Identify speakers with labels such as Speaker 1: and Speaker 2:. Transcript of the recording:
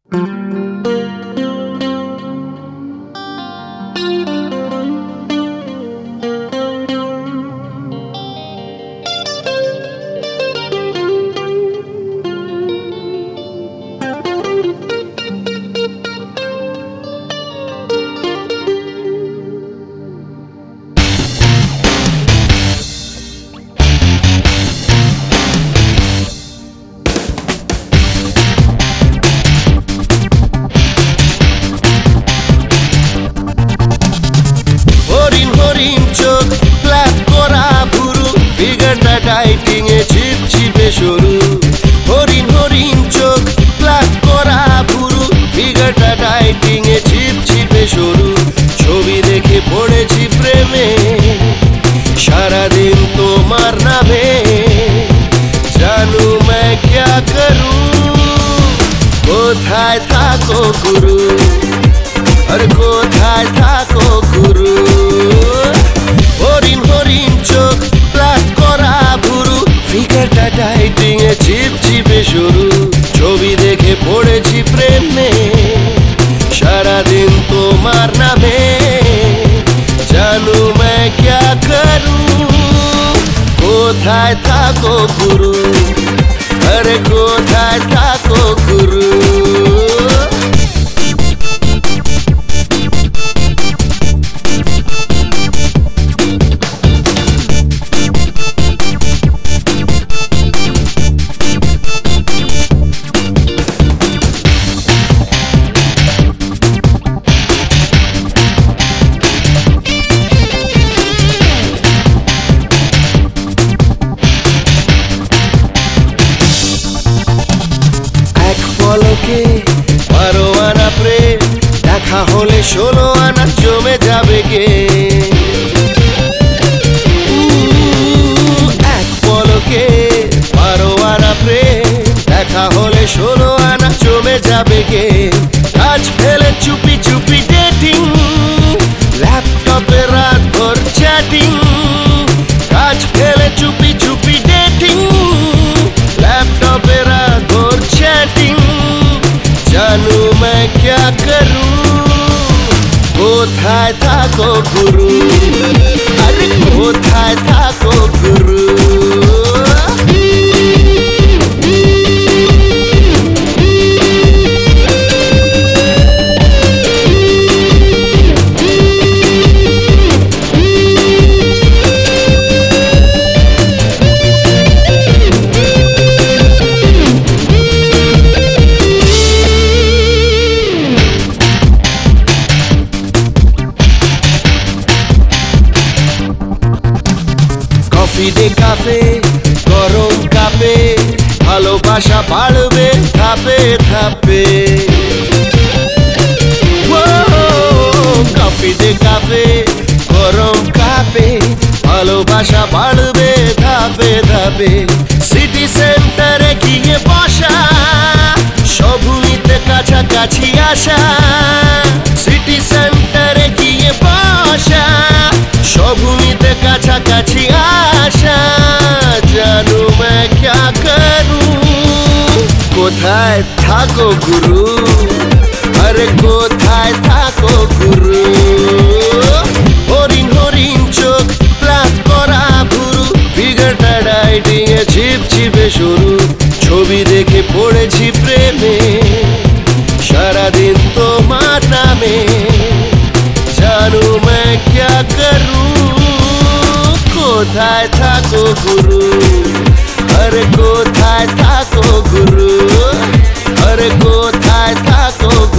Speaker 1: ডাইটিং এ ছিপছিপে সরু হরিণ হরিণ চোখ ব্ল্যাক করা ভুরু ফিগারটা ডাইটিং এ ছিপছিপে সরু ছবি দেখে পড়েছি প্রেমে সারাদিন তোমার নামে জানু मैं क्या करूं কোথায় থাকো গুরু আরে কোথায় থাকো গুরু হরিণ হরিণ চোখ ব্ল্যাক করা ভুরু ফিগারটা ডাইটিং এ ছিপছিপে সরু ছবি দেখে পড়েছি প্রেমে সারাদিন তোমার নামে জানু मैं क्या करूं কোথায় থাকো গুরু আরে কোথায় থাকো গুরু পলকে 12 আনা প্রেম দেখা হলে 16 আনা জমে যাবে গে এক পলকে 12 আনা প্রেম দেখা হলে 16 আনা জমে যাবে গে কাজ ফেলে চুপি চুপি ডেটিং ল্যাপটপে রাত ভর চ্যাটিং কাজ ফেলে চুপি চুপি ডেটিং ল্যাপটপে রাত ভর চ্যাটিং জানু मैं क्या करूं কোথায় থাকো গুরু আরে কোথায় থাকো গুরু কফি দে কাফে গরম কাপে ভালোবাসা বাড়বে ধাপে ধাপে কফি দে কাফে গরম কাপে ভালোবাসা বাড়বে ধাপে ধাপে সিটি সেন্টারে গিয়ে বসা সবুনিতে কাছাকাছি আসা সিটি সেন্টারে গিয়ে বসা সবুনিতে কাছাকাছি আসা জানু मैं क्या करूं কোথায় থাকো গুরু আরে কোথায় থাকো গুরু হরিণ হরিণ চোখ ব্ল্যাক করা ভুরু ফিগারটা ডাইটিং এ ছিপছিপে সরু ছবি দেখে পড়েছি প্রেমে সারাদিন তোমার নামে জানু मैं क्या करूं কোথায় থাকো গুরু আরে কোথায় থাকো গুরু আরে কোথায় থাকো